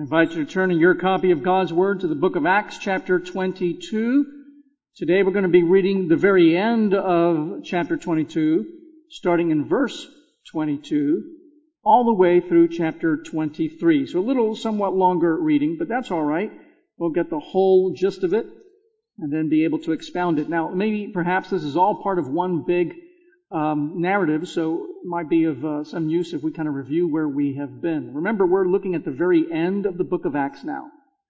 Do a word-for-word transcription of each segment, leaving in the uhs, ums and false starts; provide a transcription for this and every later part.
I invite you to turn in your copy of God's Word to the book of Acts, chapter twenty-two. Today we're going to be reading the very end of chapter twenty-two, starting in verse twenty-two, all the way through chapter twenty-three. So a little, somewhat longer reading, but that's all right. We'll get the whole gist of it and then be able to expound it. Now, maybe perhaps this is all part of one big Um, narrative, so it might be of uh, some use if we kind of review where we have been. Remember, we're looking at the very end of the book of Acts now.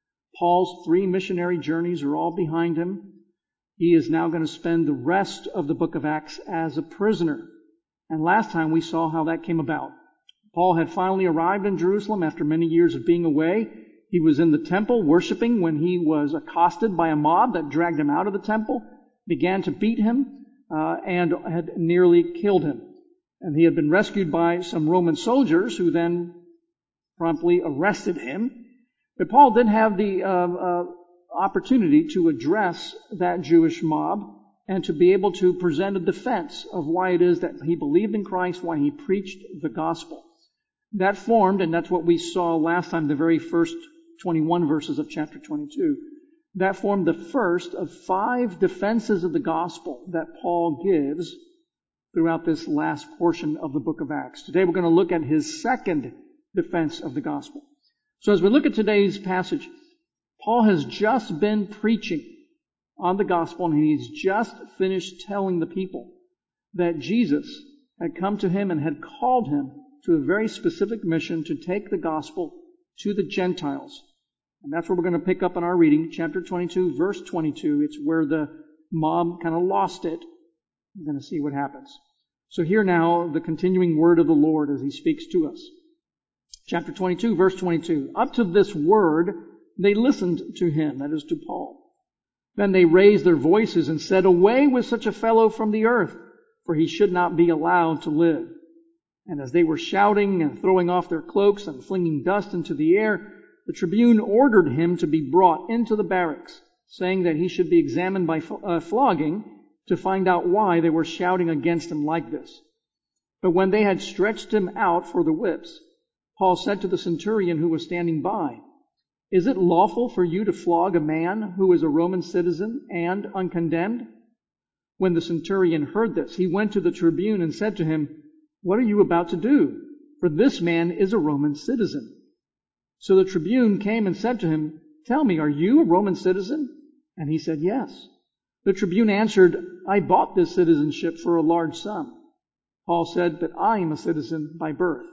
Paul's three missionary journeys are all behind him. He is now going to spend the rest of the book of Acts as a prisoner. And last time we saw how that came about. Paul had finally arrived in Jerusalem after many years of being away. He was in the temple worshiping when he was accosted by a mob that dragged him out of the temple, began to beat him, Uh, and had nearly killed him. And he had been rescued by some Roman soldiers who then promptly arrested him. But Paul did have the uh, uh, opportunity to address that Jewish mob and to be able to present a defense of why it is that he believed in Christ, why he preached the gospel. That formed, and that's what we saw last time, the very first twenty-one verses of chapter twenty-two. That formed the first of five defenses of the gospel that Paul gives throughout this last portion of the book of Acts. Today we're going to look at his second defense of the gospel. So as we look at today's passage, Paul has just been preaching on the gospel, and he's just finished telling the people that Jesus had come to him and had called him to a very specific mission to take the gospel to the Gentiles. And that's where we're going to pick up in our reading, chapter twenty-two, verse twenty-two. It's where the mob kind of lost it. We're going to see what happens. So here now, the continuing word of the Lord as he speaks to us. Chapter twenty-two, verse twenty-two. Up to this word, they listened to him, that is to Paul. Then they raised their voices and said, "Away with such a fellow from the earth, for he should not be allowed to live." And as they were shouting and throwing off their cloaks and flinging dust into the air, the tribune ordered him to be brought into the barracks, saying that he should be examined by uh, flogging to find out why they were shouting against him like this. But when they had stretched him out for the whips, Paul said to the centurion who was standing by, "Is it lawful for you to flog a man who is a Roman citizen and uncondemned?" When the centurion heard this, he went to the tribune and said to him, "What are you about to do? For this man is a Roman citizen." So the tribune came and said to him, "Tell me, are you a Roman citizen?" And he said, "Yes." The tribune answered, "I bought this citizenship for a large sum." Paul said, "But I am a citizen by birth."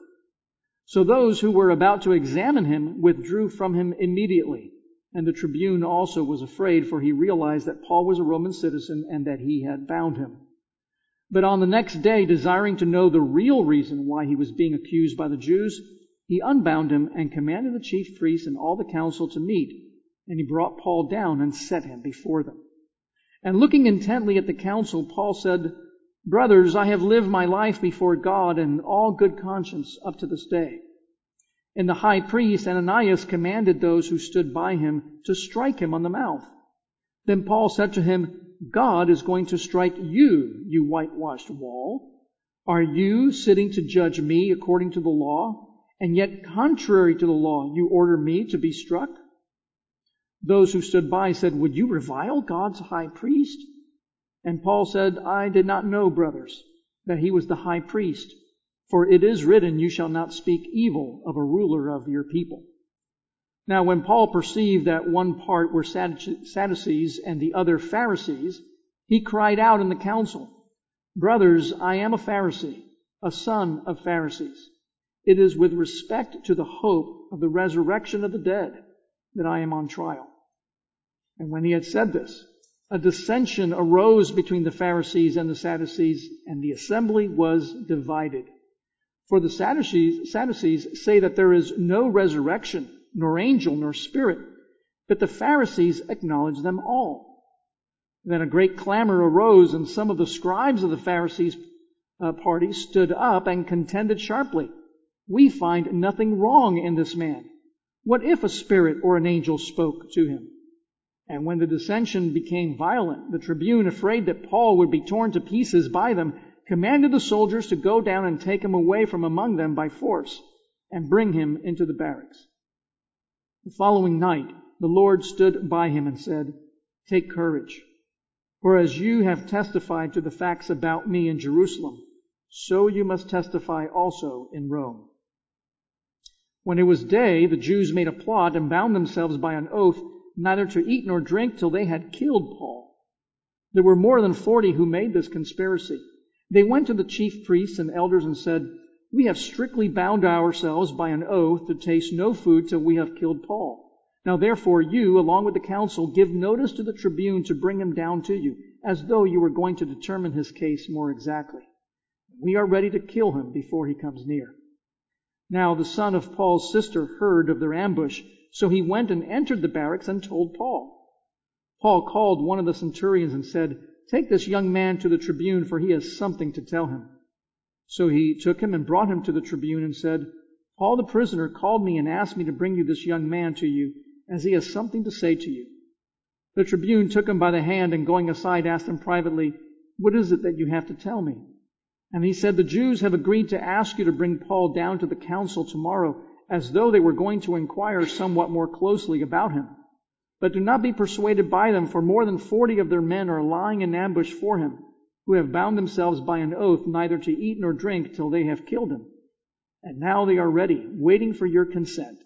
So those who were about to examine him withdrew from him immediately. And the tribune also was afraid, for he realized that Paul was a Roman citizen and that he had bound him. But on the next day, desiring to know the real reason why he was being accused by the Jews, he unbound him and commanded the chief priests and all the council to meet. And he brought Paul down and set him before them. And looking intently at the council, Paul said, "Brothers, I have lived my life before God in all good conscience up to this day." And the high priest Ananias commanded those who stood by him to strike him on the mouth. Then Paul said to him, "God is going to strike you, you whitewashed wall. Are you sitting to judge me according to the law? And yet, contrary to the law, you order me to be struck?" Those who stood by said, "Would you revile God's high priest?" And Paul said, "I did not know, brothers, that he was the high priest. For it is written, 'You shall not speak evil of a ruler of your people.'" Now, when Paul perceived that one part were Sadducees and the other Pharisees, he cried out in the council, "Brothers, I am a Pharisee, a son of Pharisees. It is with respect to the hope of the resurrection of the dead that I am on trial." And when he had said this, a dissension arose between the Pharisees and the Sadducees, and the assembly was divided. For the Sadducees, Sadducees say that there is no resurrection, nor angel, nor spirit, but the Pharisees acknowledge them all. Then a great clamor arose, and some of the scribes of the Pharisees' uh, party stood up and contended sharply. "We find nothing wrong in this man. What if a spirit or an angel spoke to him?" And when the dissension became violent, the tribune, afraid that Paul would be torn to pieces by them, commanded the soldiers to go down and take him away from among them by force and bring him into the barracks. The following night, the Lord stood by him and said, "Take courage, for as you have testified to the facts about me in Jerusalem, so you must testify also in Rome." When it was day, the Jews made a plot and bound themselves by an oath neither to eat nor drink till they had killed Paul. There were more than forty who made this conspiracy. They went to the chief priests and elders and said, "We have strictly bound ourselves by an oath to taste no food till we have killed Paul. Now therefore you, along with the council, give notice to the tribune to bring him down to you, as though you were going to determine his case more exactly. We are ready to kill him before he comes near." Now the son of Paul's sister heard of their ambush, so he went and entered the barracks and told Paul. Paul called one of the centurions and said, "Take this young man to the tribune, for he has something to tell him." So he took him and brought him to the tribune and said, "Paul the prisoner called me and asked me to bring you this young man to you, as he has something to say to you." The tribune took him by the hand and going aside asked him privately, "What is it that you have to tell me?" And he said, "The Jews have agreed to ask you to bring Paul down to the council tomorrow, as though they were going to inquire somewhat more closely about him. But do not be persuaded by them, for more than forty of their men are lying in ambush for him, who have bound themselves by an oath neither to eat nor drink till they have killed him. And now they are ready, waiting for your consent."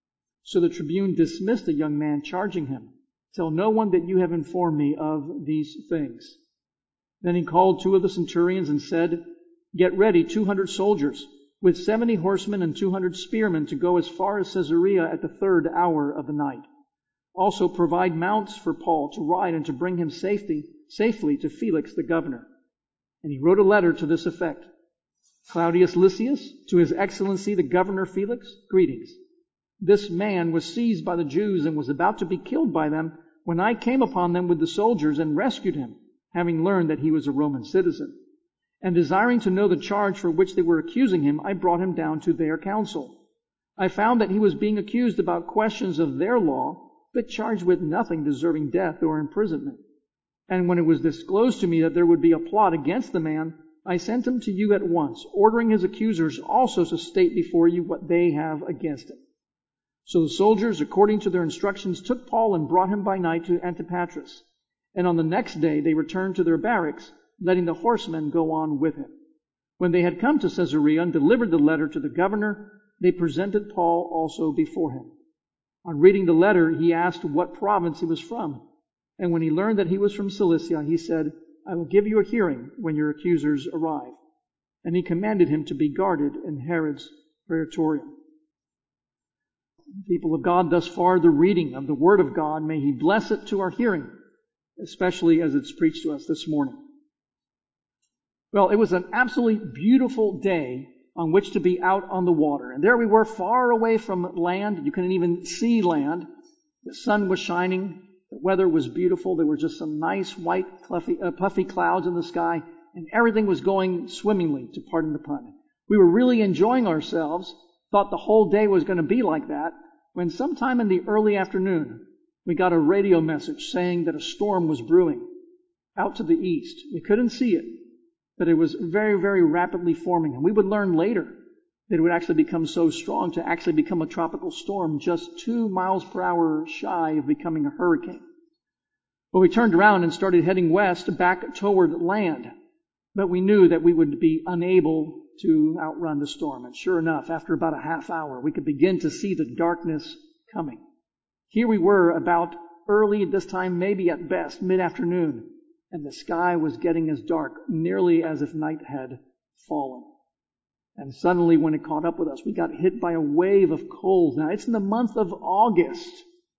So the tribune dismissed the young man, charging him, "Tell no one that you have informed me of these things." Then he called two of the centurions and said, "Get ready two hundred soldiers, with seventy horsemen and two hundred spearmen, to go as far as Caesarea at the third hour of the night. Also provide mounts for Paul to ride and to bring him safety, safely to Felix the governor." And he wrote a letter to this effect: "Claudius Lysias, to His Excellency the Governor Felix, greetings. This man was seized by the Jews and was about to be killed by them when I came upon them with the soldiers and rescued him, having learned that he was a Roman citizen. And desiring to know the charge for which they were accusing him, I brought him down to their council. I found that he was being accused about questions of their law, but charged with nothing deserving death or imprisonment. And when it was disclosed to me that there would be a plot against the man, I sent him to you at once, ordering his accusers also to state before you what they have against him." So the soldiers, according to their instructions, took Paul and brought him by night to Antipatris. And on the next day they returned to their barracks, letting the horsemen go on with him. When they had come to Caesarea and delivered the letter to the governor, they presented Paul also before him. On reading the letter, he asked what province he was from. And when he learned that he was from Cilicia, he said, "I will give you a hearing when your accusers arrive." And he commanded him to be guarded in Herod's praetorium. People of God, thus far the reading of the Word of God. May He bless it to our hearing, especially as it's preached to us this morning. Well, it was an absolutely beautiful day on which to be out on the water. And there we were, far away from land. You couldn't even see land. The sun was shining. The weather was beautiful. There were just some nice white puffy, uh, puffy clouds in the sky. And everything was going swimmingly, to pardon the pun. We were really enjoying ourselves. Thought the whole day was going to be like that, when sometime in the early afternoon, we got a radio message saying that a storm was brewing out to the east. We couldn't see it, but it was very, very rapidly forming. And we would learn later that it would actually become so strong to actually become a tropical storm just two miles per hour shy of becoming a hurricane. Well, we turned around and started heading west back toward land, but we knew that we would be unable to outrun the storm. And sure enough, after about a half hour, we could begin to see the darkness coming. Here we were about early at this time, maybe at best mid-afternoon, and the sky was getting as dark, nearly as if night had fallen. And suddenly, when it caught up with us, we got hit by a wave of cold. Now, it's in the month of August,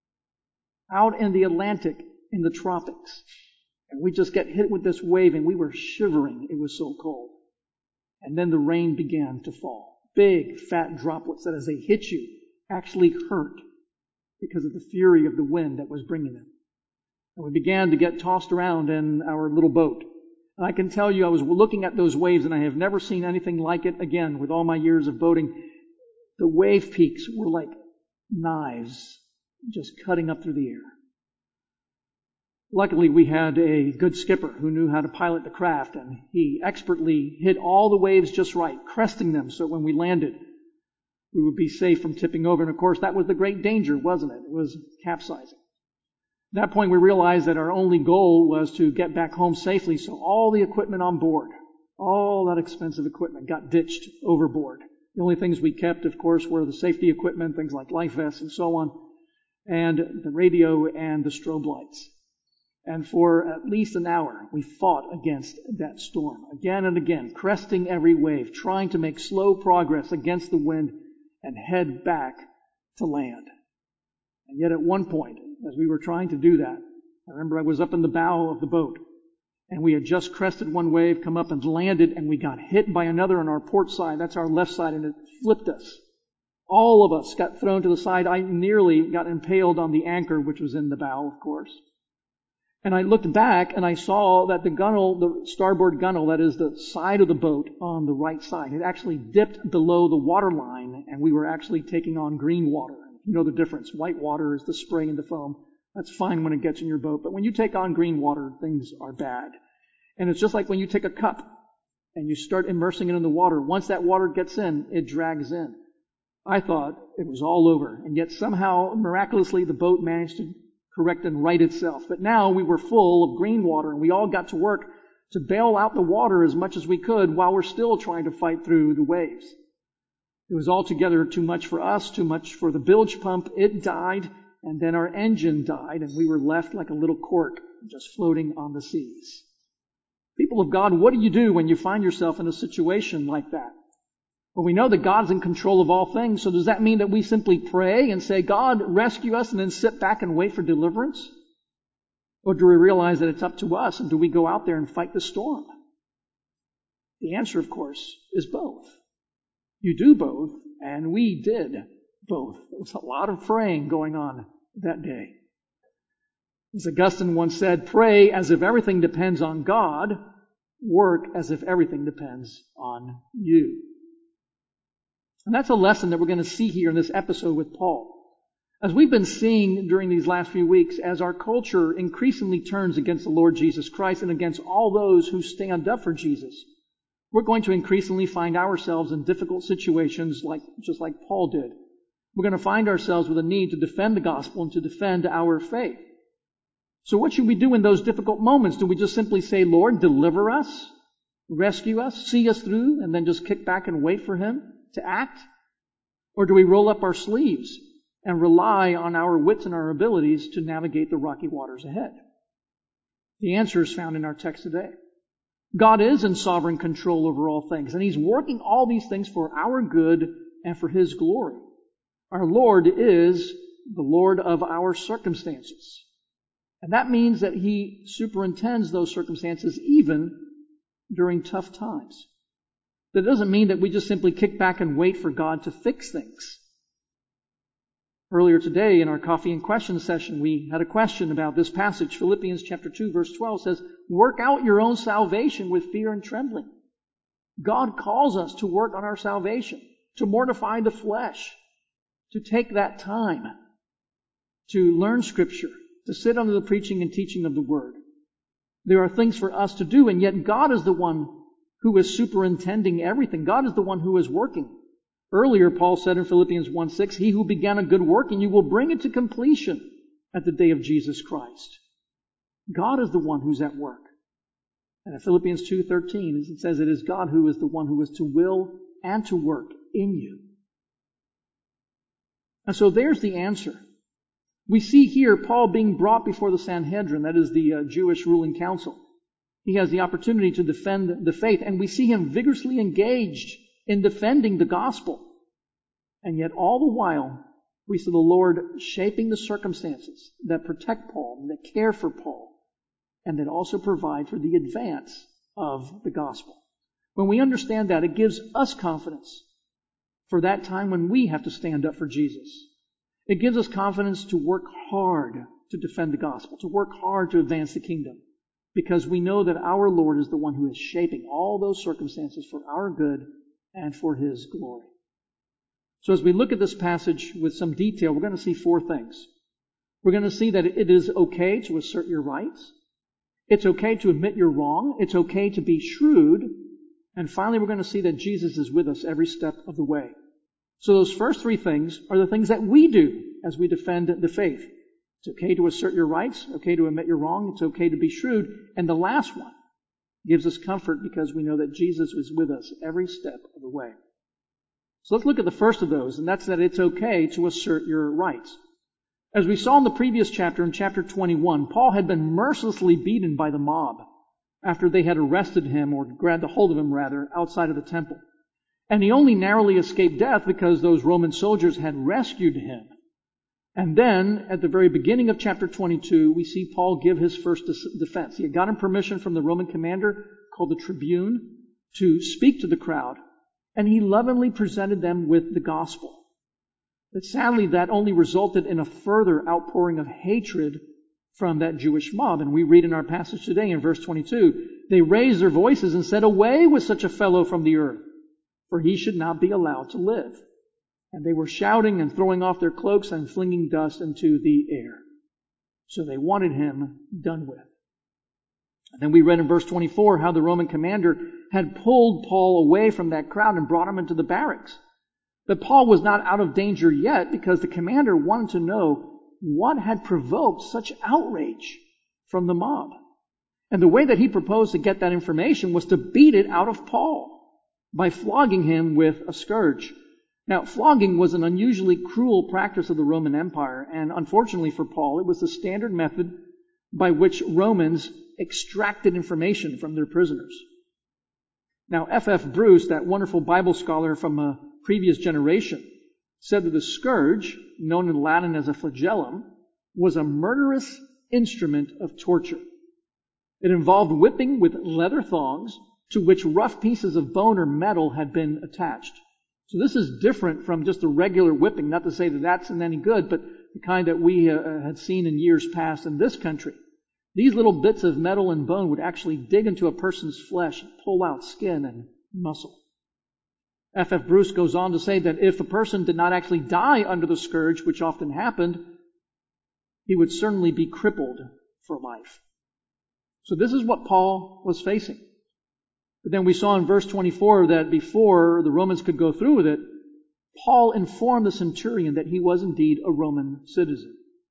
out in the Atlantic, in the tropics. And we just get hit with this wave, and we were shivering. It was so cold. And then the rain began to fall. Big, fat droplets that as they hit you actually hurt because of the fury of the wind that was bringing them. And we began to get tossed around in our little boat. And I can tell you, I was looking at those waves and I have never seen anything like it again with all my years of boating. The wave peaks were like knives just cutting up through the air. Luckily, we had a good skipper who knew how to pilot the craft, and he expertly hit all the waves just right, cresting them so when we landed, we would be safe from tipping over. And of course, that was the great danger, wasn't it? It was capsizing. At that point, we realized that our only goal was to get back home safely, so all the equipment on board, all that expensive equipment got ditched overboard. The only things we kept, of course, were the safety equipment, things like life vests and so on, and the radio and the strobe lights. And for at least an hour, we fought against that storm, again and again, cresting every wave, trying to make slow progress against the wind and head back to land. And yet at one point, as we were trying to do that, I remember I was up in the bow of the boat, and we had just crested one wave, come up and landed, and we got hit by another on our port side. That's our left side, and it flipped us. All of us got thrown to the side. I nearly got impaled on the anchor, which was in the bow, of course. And I looked back, and I saw that the gunnel, the starboard gunnel, that is the side of the boat on the right side, it actually dipped below the water line, and we were actually taking on green water. You know the difference. White water is the spray and the foam. That's fine when it gets in your boat. But when you take on green water, things are bad. And it's just like when you take a cup and you start immersing it in the water. Once that water gets in, it drags in. I thought it was all over. And yet somehow, miraculously, the boat managed to correct and right itself. But now we were full of green water, and we all got to work to bail out the water as much as we could while we're still trying to fight through the waves. It was altogether too much for us, too much for the bilge pump. It died, and then our engine died, and we were left like a little cork, just floating on the seas. People of God, what do you do when you find yourself in a situation like that? Well, we know that God's in control of all things, so does that mean that we simply pray and say, God, rescue us, and then sit back and wait for deliverance? Or do we realize that it's up to us, and do we go out there and fight the storm? The answer, of course, is both. You do both, and we did both. There was a lot of praying going on that day. As Augustine once said, pray as if everything depends on God, work as if everything depends on you. And that's a lesson that we're going to see here in this episode with Paul. As we've been seeing during these last few weeks, as our culture increasingly turns against the Lord Jesus Christ and against all those who stand up for Jesus, we're going to increasingly find ourselves in difficult situations like just like Paul did. We're going to find ourselves with a need to defend the gospel and to defend our faith. So what should we do in those difficult moments? Do we just simply say, Lord, deliver us, rescue us, see us through, and then just kick back and wait for Him to act? Or do we roll up our sleeves and rely on our wits and our abilities to navigate the rocky waters ahead? The answer is found in our text today. God is in sovereign control over all things, and He's working all these things for our good and for His glory. Our Lord is the Lord of our circumstances. And that means that He superintends those circumstances even during tough times. That doesn't mean that we just simply kick back and wait for God to fix things. Earlier today in our coffee and question session, we had a question about this passage. Philippians chapter two, verse twelve says, work out your own salvation with fear and trembling. God calls us to work on our salvation, to mortify the flesh, to take that time, to learn Scripture, to sit under the preaching and teaching of the Word. There are things for us to do, and yet God is the one who is superintending everything. God is the one who is working. Earlier, Paul said in Philippians one six, He who began a good work in you will bring it to completion at the day of Jesus Christ. God is the one who's at work. And in Philippians two thirteen, it says it is God who is the one who is to will and to work in you. And so there's the answer. We see here Paul being brought before the Sanhedrin, that is the uh, Jewish ruling council. He has the opportunity to defend the faith, and we see him vigorously engaged in defending the gospel. And yet all the while, we see the Lord shaping the circumstances that protect Paul, that care for Paul, and that also provide for the advance of the gospel. When we understand that, it gives us confidence for that time when we have to stand up for Jesus. It gives us confidence to work hard to defend the gospel, to work hard to advance the kingdom, because we know that our Lord is the one who is shaping all those circumstances for our good and for His glory. So as we look at this passage with some detail, we're going to see four things. We're going to see that it is okay to assert your rights. It's okay to admit you're wrong. It's okay to be shrewd. And finally, we're going to see that Jesus is with us every step of the way. So those first three things are the things that we do as we defend the faith. It's okay to assert your rights, okay to admit you're wrong, it's okay to be shrewd. And the last one gives us comfort because we know that Jesus is with us every step of the way. So let's look at the first of those, and that's that it's okay to assert your rights. As we saw in the previous chapter, in chapter twenty-one, Paul had been mercilessly beaten by the mob after they had arrested him, or grabbed a hold of him rather, outside of the temple. And he only narrowly escaped death because those Roman soldiers had rescued him. And then, at the very beginning of chapter twenty-two, we see Paul give his first defense. He had gotten permission from the Roman commander, called the tribune, to speak to the crowd, and he lovingly presented them with the gospel. But sadly, that only resulted in a further outpouring of hatred from that Jewish mob. And we read in our passage today in verse twenty-two, they raised their voices and said, "Away with such a fellow from the earth, for he should not be allowed to live." And they were shouting and throwing off their cloaks and flinging dust into the air. So they wanted him done with. And then we read in verse twenty-four how the Roman commander had pulled Paul away from that crowd and brought him into the barracks. But Paul was not out of danger yet because the commander wanted to know what had provoked such outrage from the mob. And the way that he proposed to get that information was to beat it out of Paul by flogging him with a scourge. Now, flogging was an unusually cruel practice of the Roman Empire, and unfortunately for Paul, it was the standard method by which Romans extracted information from their prisoners. Now, F F Bruce, that wonderful Bible scholar from a previous generation, said that the scourge, known in Latin as a flagellum, was a murderous instrument of torture. It involved whipping with leather thongs to which rough pieces of bone or metal had been attached. So this is different from just a regular whipping, not to say that that's any good, but the kind that we uh, had seen in years past in this country. These little bits of metal and bone would actually dig into a person's flesh and pull out skin and muscle. F F Bruce goes on to say that if a person did not actually die under the scourge, which often happened, he would certainly be crippled for life. So this is what Paul was facing. But then we saw in verse twenty-four that before the Romans could go through with it, Paul informed the centurion that he was indeed a Roman citizen.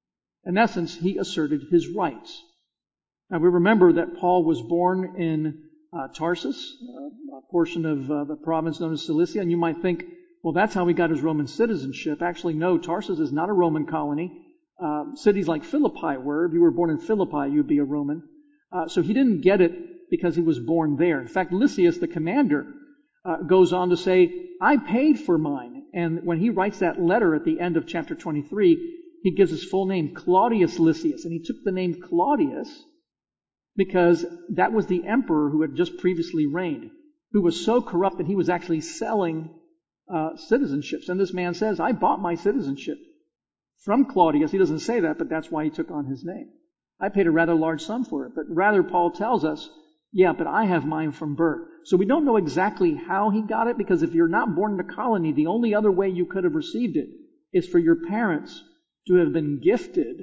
In essence, he asserted his rights. Now we remember that Paul was born in uh, Tarsus, uh, a portion of uh, the province known as Cilicia, and you might think, well, that's how he got his Roman citizenship. Actually, no, Tarsus is not a Roman colony. Uh, cities like Philippi were. If you were born in Philippi, you'd be a Roman. Uh, so he didn't get it because he was born there. In fact, Lysias, the commander, uh, goes on to say, I paid for mine. And when he writes that letter at the end of chapter twenty-three, he gives his full name, Claudius Lysias. And he took the name Claudius because that was the emperor who had just previously reigned, who was so corrupt that he was actually selling uh, citizenships. And this man says, I bought my citizenship from Claudius. He doesn't say that, but that's why he took on his name. I paid a rather large sum for it. But rather, Paul tells us, yeah, but I have mine from birth. So we don't know exactly how he got it, because if you're not born in a colony, the only other way you could have received it is for your parents to have been gifted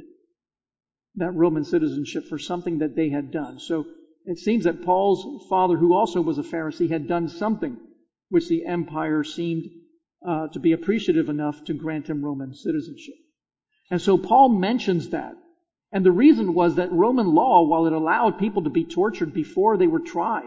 that Roman citizenship for something that they had done. So it seems that Paul's father, who also was a Pharisee, had done something which the empire seemed uh, to be appreciative enough to grant him Roman citizenship. And so Paul mentions that. And the reason was that Roman law, while it allowed people to be tortured before they were tried,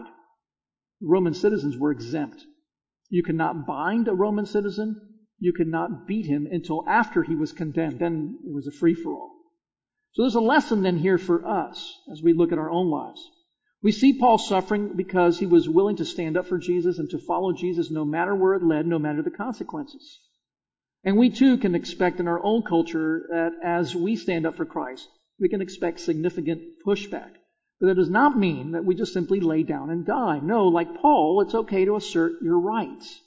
Roman citizens were exempt. You could not bind a Roman citizen. You could not beat him until after he was condemned. Then it was a free-for-all. So there's a lesson then here for us as we look at our own lives. We see Paul suffering because he was willing to stand up for Jesus and to follow Jesus no matter where it led, no matter the consequences. And we too can expect in our own culture that as we stand up for Christ, we can expect significant pushback. But that does not mean that we just simply lay down and die. No, like Paul, it's okay to assert your rights.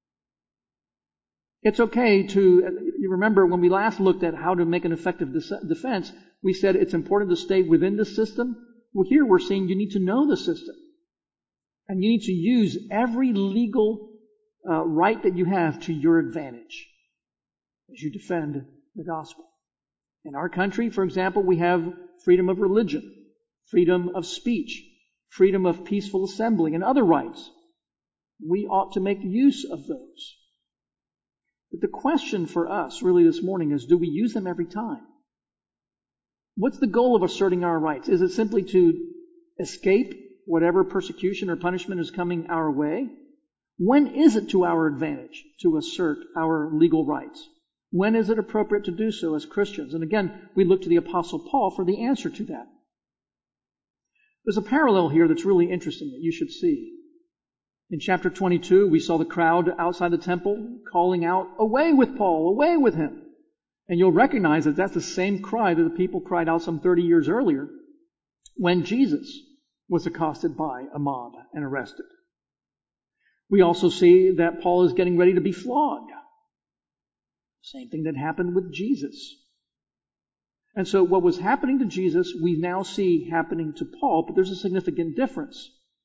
It's okay to, you remember when we last looked at how to make an effective defense, we said it's important to stay within the system. Well, here we're saying you need to know the system. And you need to use every legal uh, right that you have to your advantage as you defend the gospel. In our country, for example, we have freedom of religion, freedom of speech, freedom of peaceful assembly, and other rights. We ought to make use of those. But the question for us really this morning is, do we use them every time? What's the goal of asserting our rights? Is it simply to escape whatever persecution or punishment is coming our way? When is it to our advantage to assert our legal rights? When is it appropriate to do so as Christians? And again, we look to the Apostle Paul for the answer to that. There's a parallel here that's really interesting that you should see. In chapter twenty-two, we saw the crowd outside the temple calling out, "Away with Paul! Away with him!" And you'll recognize that that's the same cry that the people cried out some thirty years earlier when Jesus was accosted by a mob and arrested. We also see that Paul is getting ready to be flogged. Same thing that happened with Jesus. And so what was happening to Jesus, we now see happening to Paul, but there's a significant difference.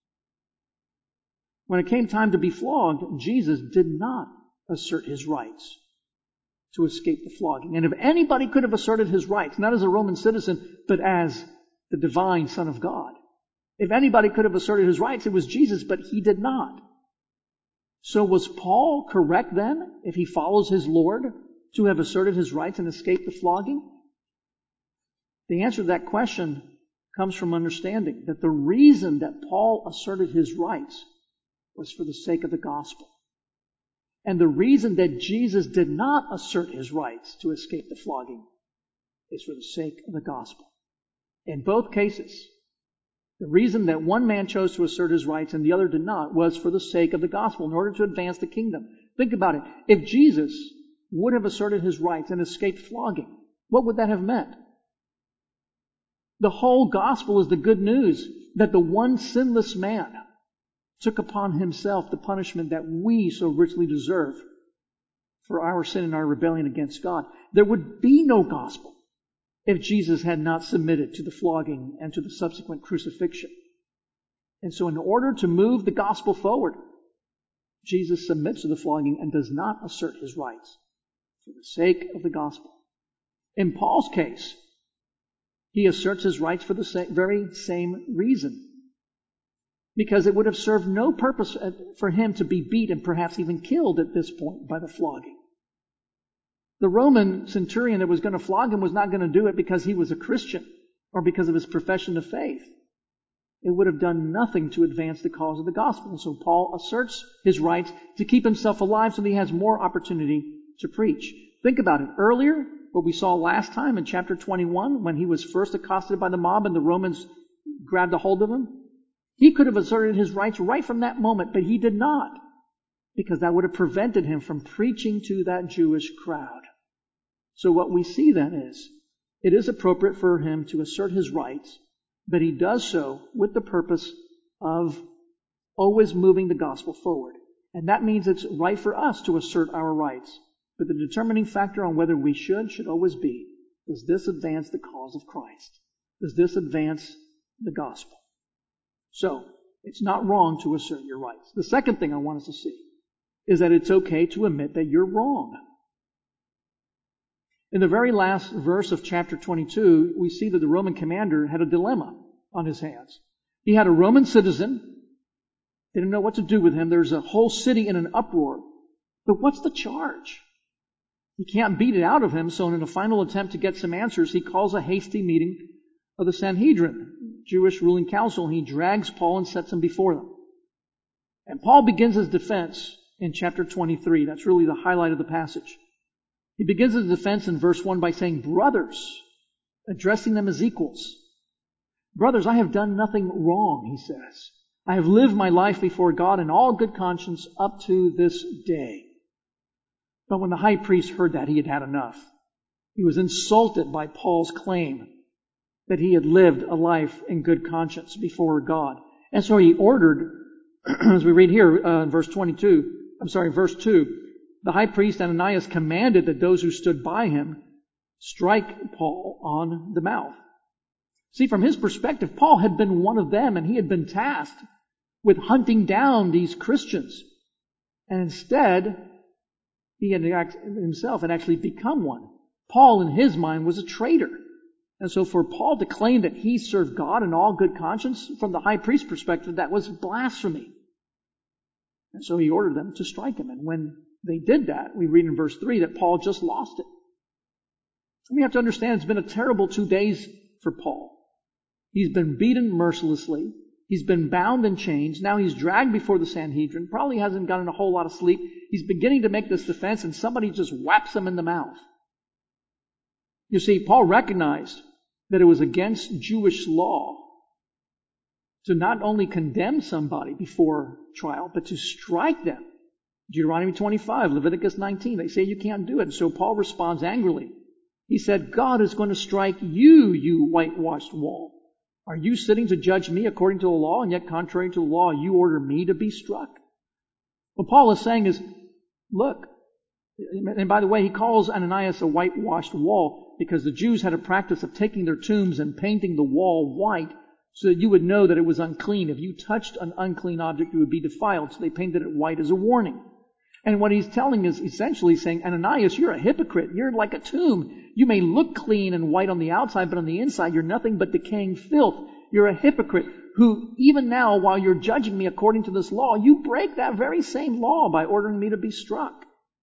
When it came time to be flogged, Jesus did not assert his rights to escape the flogging. And if anybody could have asserted his rights, not as a Roman citizen, but as the divine Son of God, if anybody could have asserted his rights, it was Jesus, but he did not. So was Paul correct then, if he follows his Lord, to have asserted his rights and escaped the flogging? The answer to that question comes from understanding that the reason that Paul asserted his rights was for the sake of the gospel. And the reason that Jesus did not assert his rights to escape the flogging is for the sake of the gospel. In both cases, the reason that one man chose to assert his rights and the other did not was for the sake of the gospel, in order to advance the kingdom. Think about it. If Jesus would have asserted his rights and escaped flogging, what would that have meant? The whole gospel is the good news that the one sinless man took upon himself the punishment that we so richly deserve for our sin and our rebellion against God. There would be no gospel if Jesus had not submitted to the flogging and to the subsequent crucifixion. And so in order to move the gospel forward, Jesus submits to the flogging and does not assert his rights for the sake of the gospel. In Paul's case, he asserts his rights for the same, very same reason. Because it would have served no purpose for him to be beat and perhaps even killed at this point by the flogging. The Roman centurion that was going to flog him was not going to do it because he was a Christian or because of his profession of faith. It would have done nothing to advance the cause of the gospel. And so Paul asserts his rights to keep himself alive so that he has more opportunity to preach. Think about it. Earlier, what we saw last time in chapter twenty-one, when he was first accosted by the mob and the Romans grabbed a hold of him, he could have asserted his rights right from that moment, but he did not, because that would have prevented him from preaching to that Jewish crowd. So what we see then is, it is appropriate for him to assert his rights, but he does so with the purpose of always moving the gospel forward. And that means it's right for us to assert our rights. But the determining factor on whether we should, should always be, does this advance the cause of Christ? Does this advance the gospel? So, it's not wrong to assert your rights. The second thing I want us to see is that it's okay to admit that you're wrong. In the very last verse of chapter twenty-two, we see that the Roman commander had a dilemma on his hands. He had a Roman citizen. They didn't know what to do with him. There's a whole city in an uproar. But what's the charge? He can't beat it out of him, so in a final attempt to get some answers, he calls a hasty meeting of the Sanhedrin, Jewish ruling council, and he drags Paul and sets him before them. And Paul begins his defense in chapter twenty-three. That's really the highlight of the passage. He begins his defense in verse one by saying, "Brothers," addressing them as equals. "Brothers, I have done nothing wrong," he says. "I have lived my life before God in all good conscience up to this day." But when the high priest heard that, he had had enough. He was insulted by Paul's claim that he had lived a life in good conscience before God. And so he ordered, as we read here uh, in verse twenty-two, I'm sorry, verse two, the high priest Ananias commanded that those who stood by him strike Paul on the mouth. See, from his perspective, Paul had been one of them, and he had been tasked with hunting down these Christians. And instead, he had himself had actually become one. Paul, in his mind, was a traitor. And so for Paul to claim that he served God in all good conscience, from the high priest's perspective, that was blasphemy. And so he ordered them to strike him. And when they did that, we read in verse three that Paul just lost it. We have to understand it's been a terrible two days for Paul. He's been beaten mercilessly. He's been bound in chains. Now he's dragged before the Sanhedrin. Probably hasn't gotten a whole lot of sleep. He's beginning to make this defense, and somebody just whaps him in the mouth. You see, Paul recognized that it was against Jewish law to not only condemn somebody before trial, but to strike them. Deuteronomy twenty-five, Leviticus nineteen, they say you can't do it. And so Paul responds angrily. He said, God is going to strike you, you whitewashed wall. Are you sitting to judge me according to the law, and yet contrary to the law, you order me to be struck? What Paul is saying is, look, and by the way, he calls Ananias a whitewashed wall because the Jews had a practice of taking their tombs and painting the wall white so that you would know that it was unclean. If you touched an unclean object, you would be defiled. So they painted it white as a warning. And what he's telling is essentially saying, Ananias, you're a hypocrite. You're like a tomb. You may look clean and white on the outside, but on the inside, you're nothing but decaying filth. You're a hypocrite who, even now, while you're judging me according to this law, you break that very same law by ordering me to be struck.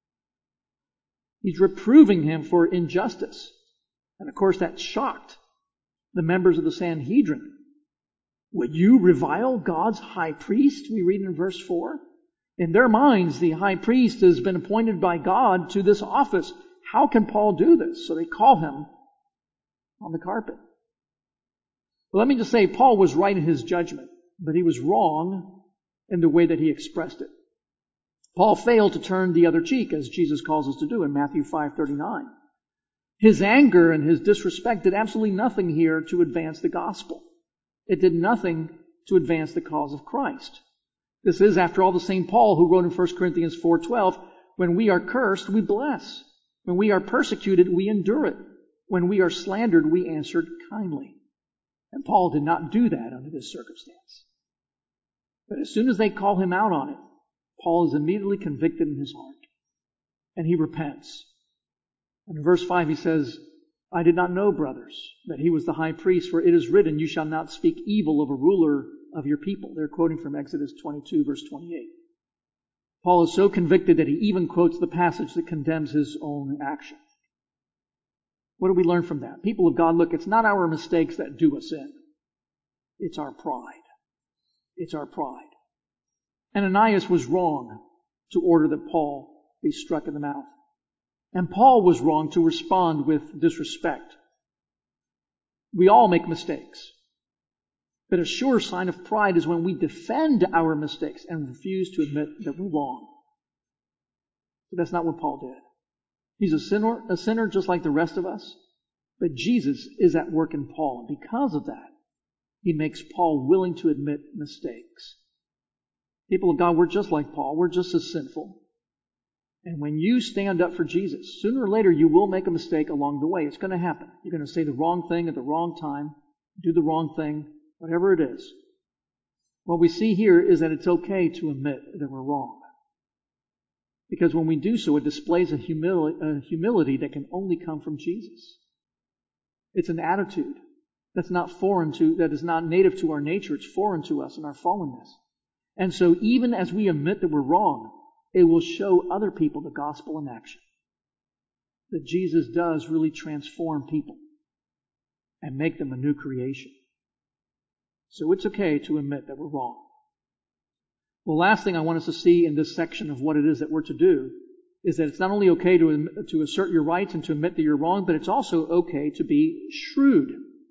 He's reproving him for injustice. And of course, that shocked the members of the Sanhedrin. Would you revile God's high priest? We read in verse four. In their minds, the high priest has been appointed by God to this office. How can Paul do this? So they call him on the carpet. Well, let me just say, Paul was right in his judgment, but he was wrong in the way that he expressed it. Paul failed to turn the other cheek, as Jesus calls us to do in Matthew five thirty-nine. His anger and his disrespect did absolutely nothing here to advance the gospel. It did nothing to advance the cause of Christ. This is, after all, the same Paul who wrote in First Corinthians four twelve, when we are cursed, we bless. When we are persecuted, we endure it. When we are slandered, we answered kindly. And Paul did not do that under this circumstance. But as soon as they call him out on it, Paul is immediately convicted in his heart. And he repents. And in verse five he says, I did not know, brothers, that he was the high priest, for it is written, you shall not speak evil of a ruler of your people. They're quoting from Exodus twenty-two, verse twenty-eight. Paul is so convicted that he even quotes the passage that condemns his own action. What do we learn from that? People of God, look, it's not our mistakes that do us in. It's our pride. It's our pride. Ananias was wrong to order that Paul be struck in the mouth. And Paul was wrong to respond with disrespect. We all make mistakes. But a sure sign of pride is when we defend our mistakes and refuse to admit that we're wrong. But that's not what Paul did. He's a sinner, a sinner just like the rest of us. But Jesus is at work in Paul. And because of that, he makes Paul willing to admit mistakes. People of God, we're just like Paul. We're just as sinful. And when you stand up for Jesus, sooner or later you will make a mistake along the way. It's going to happen. You're going to say the wrong thing at the wrong time, do the wrong thing, whatever it is. What we see here is that it's okay to admit that we're wrong. Because when we do so, it displays a humility, a humility that can only come from Jesus. It's an attitude that's not foreign to, that is not native to our nature. It's foreign to us in our fallenness. And so even as we admit that we're wrong, it will show other people the gospel in action. That Jesus does really transform people and make them a new creation. So it's okay to admit that we're wrong. The last thing I want us to see in this section of what it is that we're to do is that it's not only okay to, to assert your rights and to admit that you're wrong, but it's also okay to be shrewd.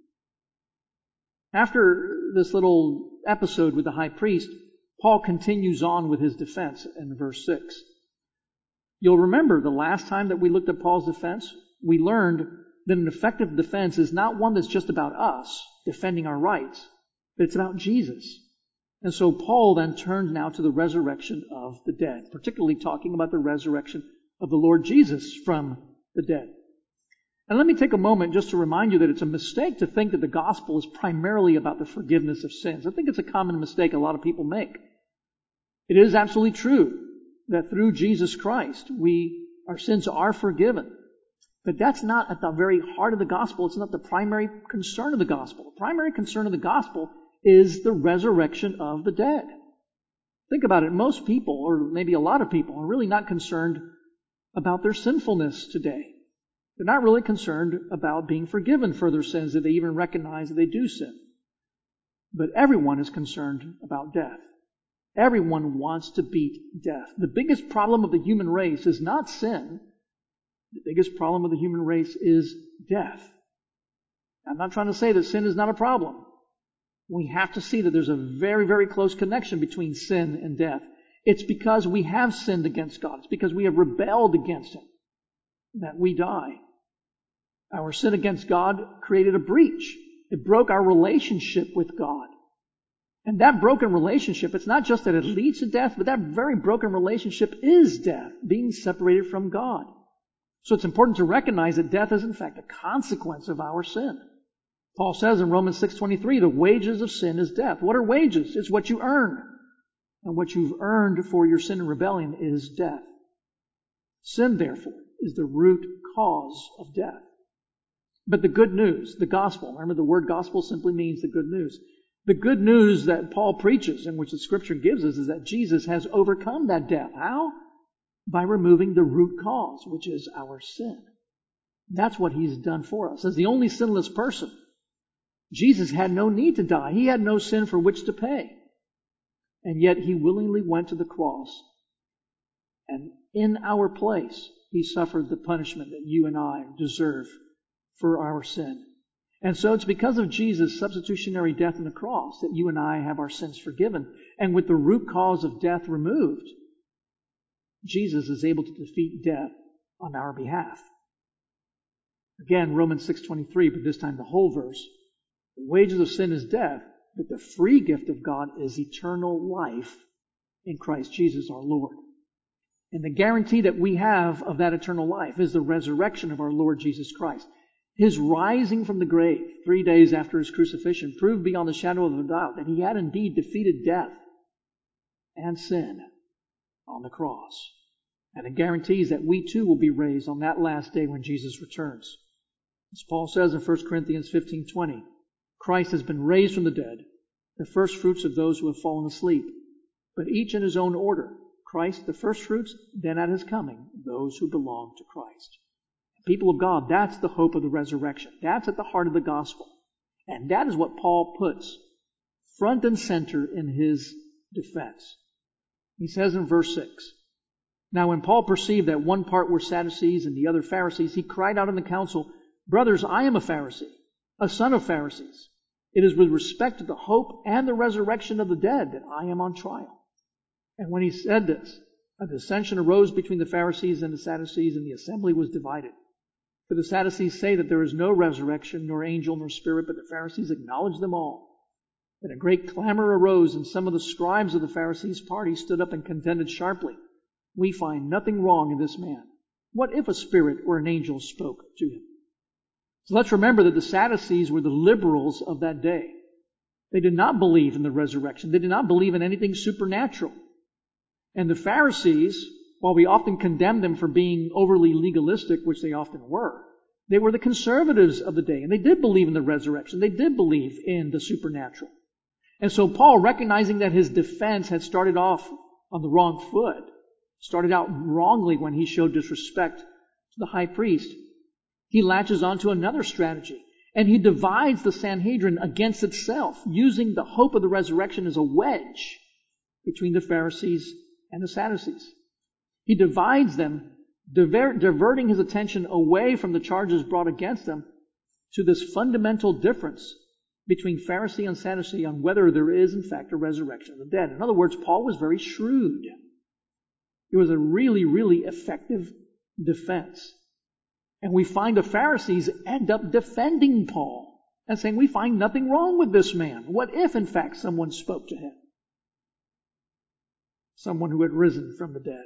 After this little episode with the high priest, Paul continues on with his defense in verse six. You'll remember the last time that we looked at Paul's defense, we learned that an effective defense is not one that's just about us defending our rights, but it's about Jesus. And so Paul then turns now to the resurrection of the dead, particularly talking about the resurrection of the Lord Jesus from the dead. And let me take a moment just to remind you that it's a mistake to think that the gospel is primarily about the forgiveness of sins. I think it's a common mistake a lot of people make. It is absolutely true that through Jesus Christ, we, our sins are forgiven. But that's not at the very heart of the gospel. It's not the primary concern of the gospel. The primary concern of the gospel is the resurrection of the dead. Think about it. Most people, or maybe a lot of people, are really not concerned about their sinfulness today. They're not really concerned about being forgiven for their sins, that they even recognize that they do sin. But everyone is concerned about death. Everyone wants to beat death. The biggest problem of the human race is not sin. The biggest problem of the human race is death. I'm not trying to say that sin is not a problem. We have to see that there's a very, very close connection between sin and death. It's because we have sinned against God. It's because we have rebelled against Him that we die. Our sin against God created a breach. It broke our relationship with God. And that broken relationship, it's not just that it leads to death, but that very broken relationship is death, being separated from God. So it's important to recognize that death is in fact a consequence of our sin. Paul says in Romans six twenty-three, the wages of sin is death. What are wages? It's what you earn. And what you've earned for your sin and rebellion is death. Sin, therefore, is the root cause of death. But the good news, the gospel, remember the word gospel simply means the good news. The good news that Paul preaches and which the Scripture gives us is that Jesus has overcome that death. How? By removing the root cause, which is our sin. That's what He's done for us. As the only sinless person, Jesus had no need to die. He had no sin for which to pay. And yet He willingly went to the cross. And in our place, He suffered the punishment that you and I deserve for our sin. And so it's because of Jesus' substitutionary death on the cross that you and I have our sins forgiven. And with the root cause of death removed, Jesus is able to defeat death on our behalf. Again, Romans six twenty-three, but this time the whole verse. The wages of sin is death, but the free gift of God is eternal life in Christ Jesus our Lord. And the guarantee that we have of that eternal life is the resurrection of our Lord Jesus Christ. His rising from the grave three days after His crucifixion proved beyond the shadow of a doubt that He had indeed defeated death and sin on the cross. And it guarantees that we too will be raised on that last day when Jesus returns. As Paul says in First Corinthians fifteen twenty, Christ has been raised from the dead, the first fruits of those who have fallen asleep. But each in his own order. Christ the first fruits, then at His coming, those who belong to Christ. People of God, that's the hope of the resurrection. That's at the heart of the gospel. And that is what Paul puts front and center in his defense. He says in verse six, now when Paul perceived that one part were Sadducees and the other Pharisees, he cried out in the council, brothers, I am a Pharisee, a son of Pharisees. It is with respect to the hope and the resurrection of the dead that I am on trial. And when he said this, a dissension arose between the Pharisees and the Sadducees, and the assembly was divided. For the Sadducees say that there is no resurrection, nor angel, nor spirit, but the Pharisees acknowledge them all. Then a great clamor arose, and some of the scribes of the Pharisees' party stood up and contended sharply. We find nothing wrong in this man. What if a spirit or an angel spoke to him? So let's remember that the Sadducees were the liberals of that day. They did not believe in the resurrection. They did not believe in anything supernatural. And the Pharisees, while we often condemn them for being overly legalistic, which they often were, they were the conservatives of the day. And they did believe in the resurrection. They did believe in the supernatural. And so Paul, recognizing that his defense had started off on the wrong foot, started out wrongly when he showed disrespect to the high priest, he latches onto another strategy. And he divides the Sanhedrin against itself, using the hope of the resurrection as a wedge between the Pharisees and the Sadducees. He divides them, diver- diverting his attention away from the charges brought against them to this fundamental difference between Pharisee and Sadducee on whether there is, in fact, a resurrection of the dead. In other words, Paul was very shrewd. It was a really, really effective defense. And we find the Pharisees end up defending Paul and saying, we find nothing wrong with this man. What if, in fact, someone spoke to him? Someone who had risen from the dead.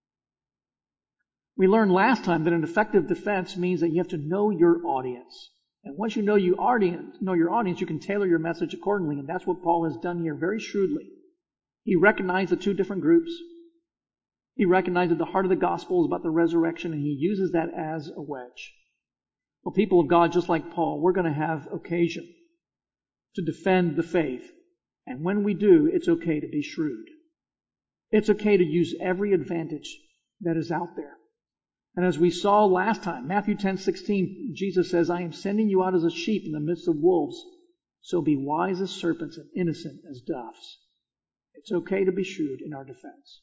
We learned last time that an effective defense means that you have to know your audience. And once you know, you audience, know your audience, you can tailor your message accordingly. And that's what Paul has done here very shrewdly. He recognized the two different groups. He recognized that the heart of the gospel is about the resurrection, and he uses that as a wedge. Well, people of God, just like Paul, we're going to have occasion to defend the faith. And when we do, it's okay to be shrewd. It's okay to use every advantage that is out there. And as we saw last time, Matthew ten sixteen, Jesus says, I am sending you out as a sheep in the midst of wolves. So be wise as serpents and innocent as doves. It's okay to be shrewd in our defense.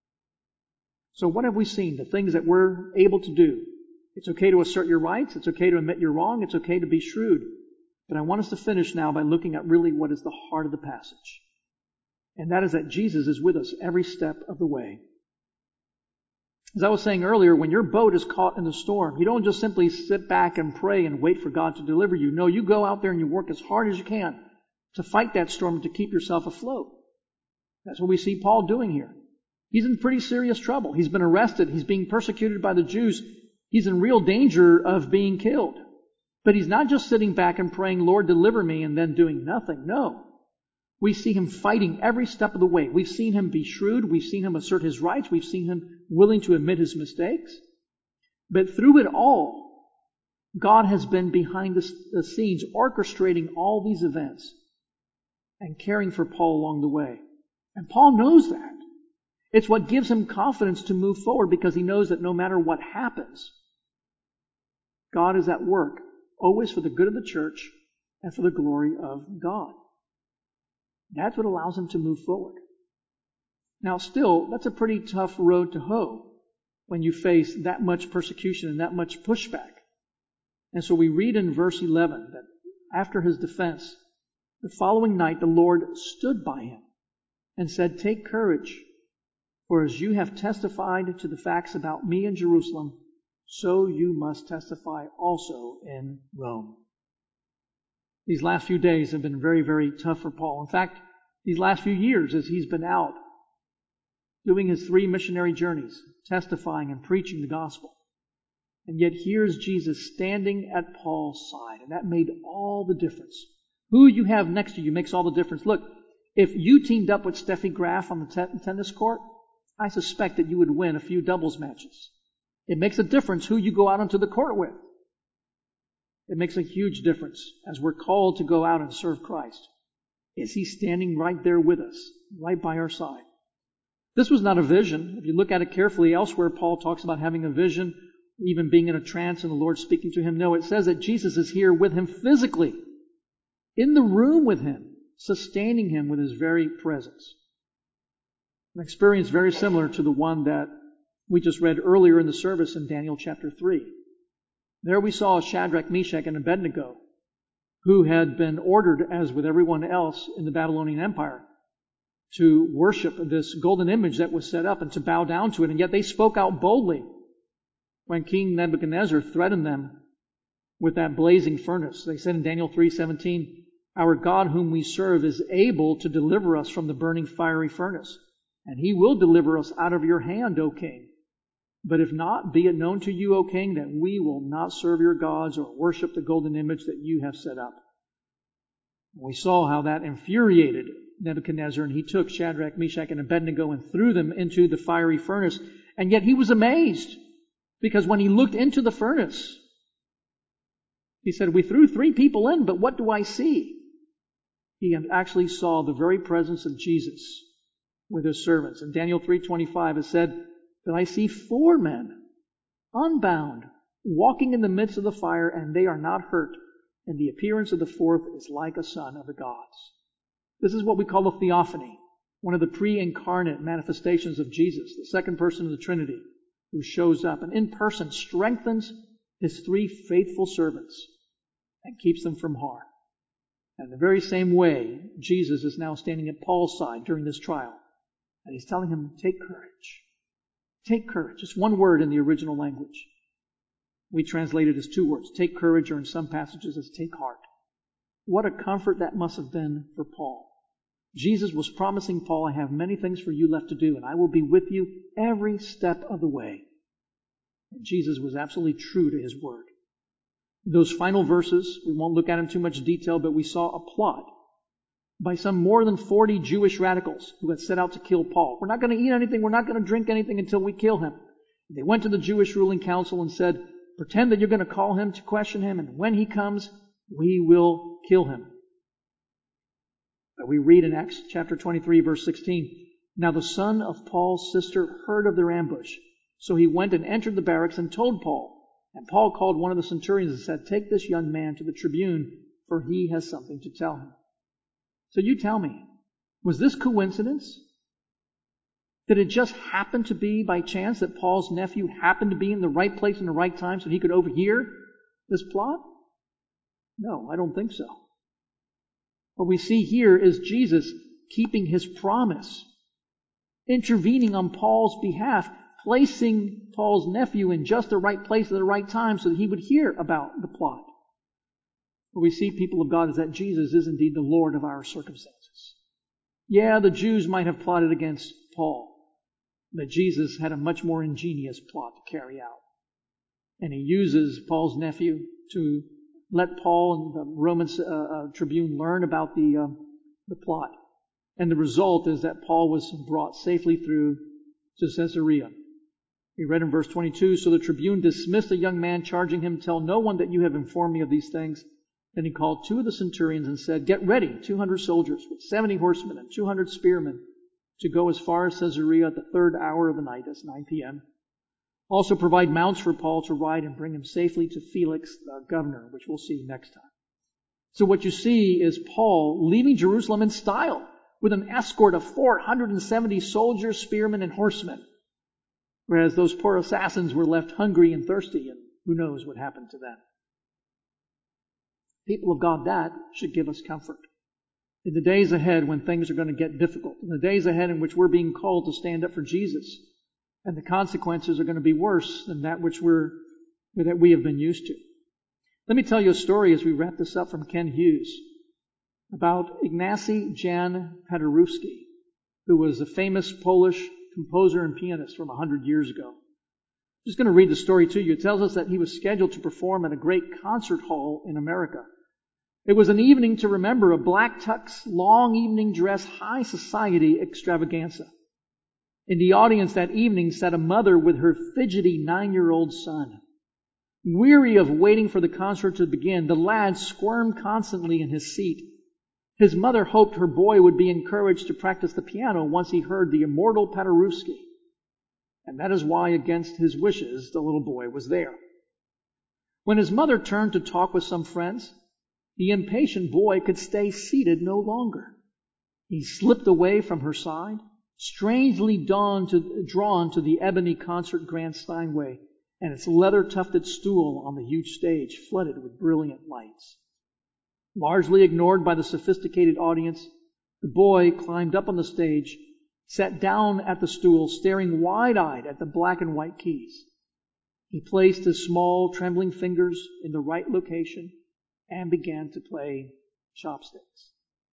So what have we seen? The things that we're able to do. It's okay to assert your rights. It's okay to admit you're wrong. It's okay to be shrewd. But I want us to finish now by looking at really what is the heart of the passage. And that is that Jesus is with us every step of the way. As I was saying earlier, when your boat is caught in the storm, you don't just simply sit back and pray and wait for God to deliver you. No, you go out there and you work as hard as you can to fight that storm and to keep yourself afloat. That's what we see Paul doing here. He's in pretty serious trouble. He's been arrested. He's being persecuted by the Jews. He's in real danger of being killed. But he's not just sitting back and praying, Lord, deliver me, and then doing nothing. No. We see him fighting every step of the way. We've seen him be shrewd. We've seen him assert his rights. We've seen him willing to admit his mistakes. But through it all, God has been behind the, the scenes, orchestrating all these events and caring for Paul along the way. And Paul knows that. It's what gives him confidence to move forward, because he knows that no matter what happens, God is at work, always for the good of the church and for the glory of God. That's what allows him to move forward. Now still, that's a pretty tough road to hoe when you face that much persecution and that much pushback. And so we read in verse eleven that after his defense, the following night the Lord stood by him and said, take courage, for as you have testified to the facts about me in Jerusalem, so you must testify also in Rome. These last few days have been very, very tough for Paul. In fact, these last few years as he's been out doing his three missionary journeys, testifying and preaching the gospel. And yet here's Jesus standing at Paul's side, and that made all the difference. Who you have next to you makes all the difference. Look, if you teamed up with Steffi Graf on the te- tennis court, I suspect that you would win a few doubles matches. It makes a difference who you go out onto the court with. It makes a huge difference as we're called to go out and serve Christ. Is he standing right there with us, right by our side? This was not a vision. If you look at it carefully, elsewhere Paul talks about having a vision, even being in a trance and the Lord speaking to him. No, it says that Jesus is here with him physically, in the room with him, sustaining him with his very presence. An experience very similar to the one that we just read earlier in the service in Daniel chapter three. There we saw Shadrach, Meshach, and Abednego, who had been ordered, as with everyone else in the Babylonian Empire, to worship this golden image that was set up and to bow down to it. And yet they spoke out boldly when King Nebuchadnezzar threatened them with that blazing furnace. They said in Daniel three seventeen, our God whom we serve is able to deliver us from the burning fiery furnace, and he will deliver us out of your hand, O king. But if not, be it known to you, O king, that we will not serve your gods or worship the golden image that you have set up. We saw how that infuriated Nebuchadnezzar, and he took Shadrach, Meshach, and Abednego and threw them into the fiery furnace. And yet he was amazed, because when he looked into the furnace, he said, we threw three people in, but what do I see? He actually saw the very presence of Jesus with his servants. In Daniel three twenty-five, it said that I see four men, unbound, walking in the midst of the fire, and they are not hurt. And the appearance of the fourth is like a son of the gods. This is what we call a theophany, one of the pre-incarnate manifestations of Jesus, the second person of the Trinity, who shows up and in person strengthens his three faithful servants and keeps them from harm. And in the very same way, Jesus is now standing at Paul's side during this trial. And he's telling him, take courage. Take courage. It's one word in the original language. We translate it as two words. Take courage, or in some passages as take heart. What a comfort that must have been for Paul. Jesus was promising Paul, I have many things for you left to do, and I will be with you every step of the way. And Jesus was absolutely true to his word. Those final verses, we won't look at in too much detail, but we saw a plot by some more than forty Jewish radicals who had set out to kill Paul. We're not going to eat anything, we're not going to drink anything until we kill him. They went to the Jewish ruling council and said, pretend that you're going to call him to question him, and when he comes, we will kill him. But we read in Acts chapter twenty-three, verse sixteen, Now the son of Paul's sister heard of their ambush. So he went and entered the barracks and told Paul. And Paul called one of the centurions and said, "Take this young man to the tribune, for he has something to tell him." So you tell me, was this coincidence? Did it just happen to be by chance that Paul's nephew happened to be in the right place in the right time so he could overhear this plot? No, I don't think so. What we see here is Jesus keeping his promise, intervening on Paul's behalf, placing Paul's nephew in just the right place at the right time so that he would hear about the plot. What we see, people of God, is that Jesus is indeed the Lord of our circumstances. Yeah, the Jews might have plotted against Paul, but Jesus had a much more ingenious plot to carry out. And he uses Paul's nephew to let Paul and the Roman uh, uh, tribune learn about the, uh, the plot. And the result is that Paul was brought safely through to Caesarea. We read in verse twenty-two, "So the tribune dismissed the young man, charging him, 'Tell no one that you have informed me of these things.' Then he called two of the centurions and said, 'Get ready, two hundred soldiers with seventy horsemen and two hundred spearmen to go as far as Caesarea at the third hour of the night,'" that's nine p.m. "Also provide mounts for Paul to ride and bring him safely to Felix, the governor," which we'll see next time. So what you see is Paul leaving Jerusalem in style with an escort of four hundred seventy soldiers, spearmen, and horsemen. Whereas those poor assassins were left hungry and thirsty, and who knows what happened to them. People of God, that should give us comfort. In the days ahead when things are going to get difficult, in the days ahead in which we're being called to stand up for Jesus, and the consequences are going to be worse than that which we're, that we have been used to. Let me tell you a story as we wrap this up from Ken Hughes about Ignacy Jan Paderewski, who was a famous Polish composer and pianist from a hundred years ago. I'm just going to read the story to you. It tells us that he was scheduled to perform at a great concert hall in America. It was an evening to remember, a black tux, long evening dress, high society extravaganza. In the audience that evening sat a mother with her fidgety nine-year-old son. Weary of waiting for the concert to begin, the lad squirmed constantly in his seat. His mother hoped her boy would be encouraged to practice the piano once he heard the immortal Paderewski. And that is why, against his wishes, the little boy was there. When his mother turned to talk with some friends, the impatient boy could stay seated no longer. He slipped away from her side, strangely drawn to, drawn to the ebony concert grand Steinway and its leather-tufted stool on the huge stage flooded with brilliant lights. Largely ignored by the sophisticated audience, the boy climbed up on the stage, sat down at the stool, staring wide-eyed at the black and white keys. He placed his small, trembling fingers in the right location and began to play chopsticks.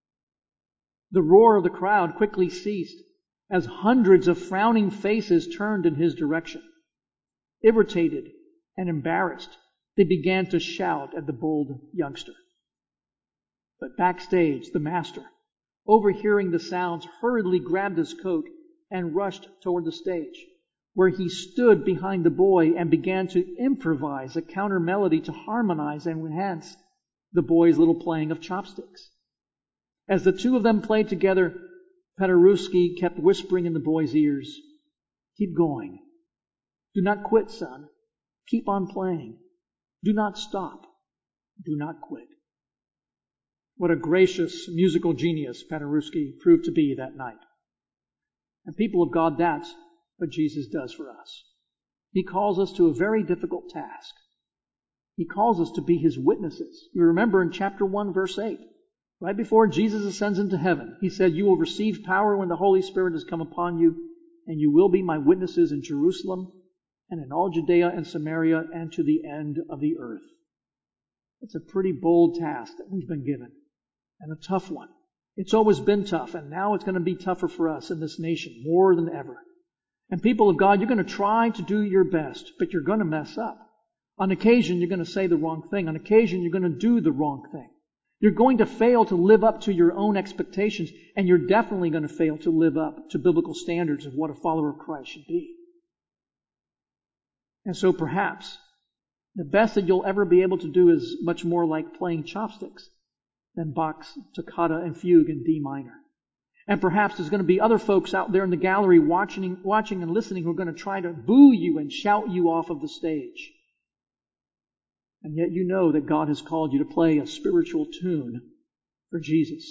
The roar of the crowd quickly ceased as hundreds of frowning faces turned in his direction. Irritated and embarrassed, they began to shout at the bold youngster. But backstage, the master, overhearing the sounds, hurriedly grabbed his coat and rushed toward the stage, where he stood behind the boy and began to improvise a counter melody to harmonize and enhance the boy's little playing of chopsticks. As the two of them played together, Paderewski kept whispering in the boy's ears, "Keep going. Do not quit, son. Keep on playing. Do not stop. Do not quit." What a gracious musical genius Paderewski proved to be that night. And people of God, that's what Jesus does for us. He calls us to a very difficult task. He calls us to be His witnesses. You remember in chapter one, verse eight, right before Jesus ascends into heaven, He said, "You will receive power when the Holy Spirit has come upon you, and you will be my witnesses in Jerusalem and in all Judea and Samaria and to the end of the earth." It's a pretty bold task that we've been given, and a tough one. It's always been tough, and now it's going to be tougher for us in this nation more than ever. And people of God, you're going to try to do your best, but you're going to mess up. On occasion, you're going to say the wrong thing. On occasion, you're going to do the wrong thing. You're going to fail to live up to your own expectations, and you're definitely going to fail to live up to biblical standards of what a follower of Christ should be. And so perhaps the best that you'll ever be able to do is much more like playing chopsticks than Bach's Toccata and Fugue in D minor. And perhaps there's going to be other folks out there in the gallery watching, watching and listening who are going to try to boo you and shout you off of the stage. And yet you know that God has called you to play a spiritual tune for Jesus.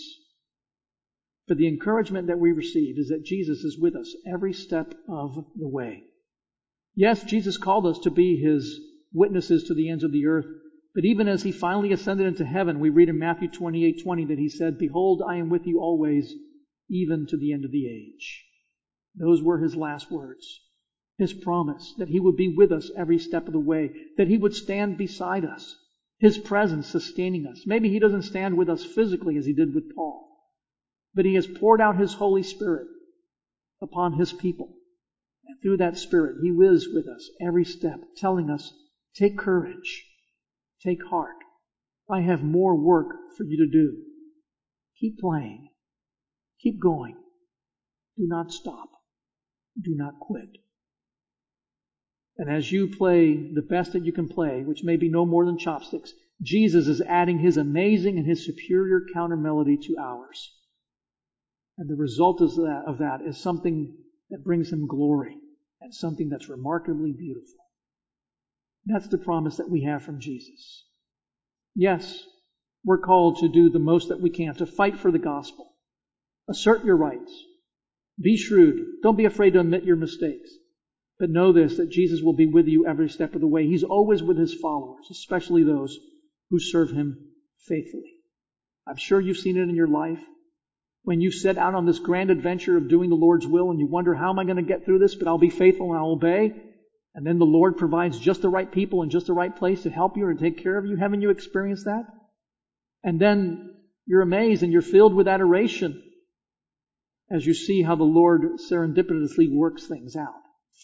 But the encouragement that we receive is that Jesus is with us every step of the way. Yes, Jesus called us to be His witnesses to the ends of the earth. But even as He finally ascended into heaven, we read in Matthew twenty-eight twenty that He said, "Behold, I am with you always, even to the end of the age." Those were His last words. His promise that He would be with us every step of the way, that He would stand beside us, His presence sustaining us. Maybe He doesn't stand with us physically as He did with Paul, but He has poured out His Holy Spirit upon His people. And through that Spirit, He is with us every step, telling us, take courage, take heart. I have more work for you to do. Keep playing. Keep going. Do not stop. Do not quit. And as you play the best that you can play, which may be no more than chopsticks, Jesus is adding His amazing and His superior counter melody to ours. And the result of that, of that is something that brings Him glory and something that's remarkably beautiful. That's the promise that we have from Jesus. Yes, we're called to do the most that we can, to fight for the gospel. Assert your rights. Be shrewd. Don't be afraid to admit your mistakes. But know this, that Jesus will be with you every step of the way. He's always with His followers, especially those who serve Him faithfully. I'm sure you've seen it in your life. When you set out on this grand adventure of doing the Lord's will and you wonder, how am I going to get through this? But I'll be faithful and I'll obey. And then the Lord provides just the right people in just the right place to help you and take care of you. Haven't you experienced that? And then you're amazed and you're filled with adoration as you see how the Lord serendipitously works things out.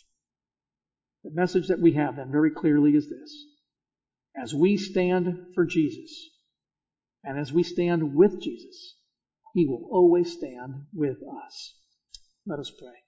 The message that we have then very clearly is this. As we stand for Jesus, and as we stand with Jesus, He will always stand with us. Let us pray.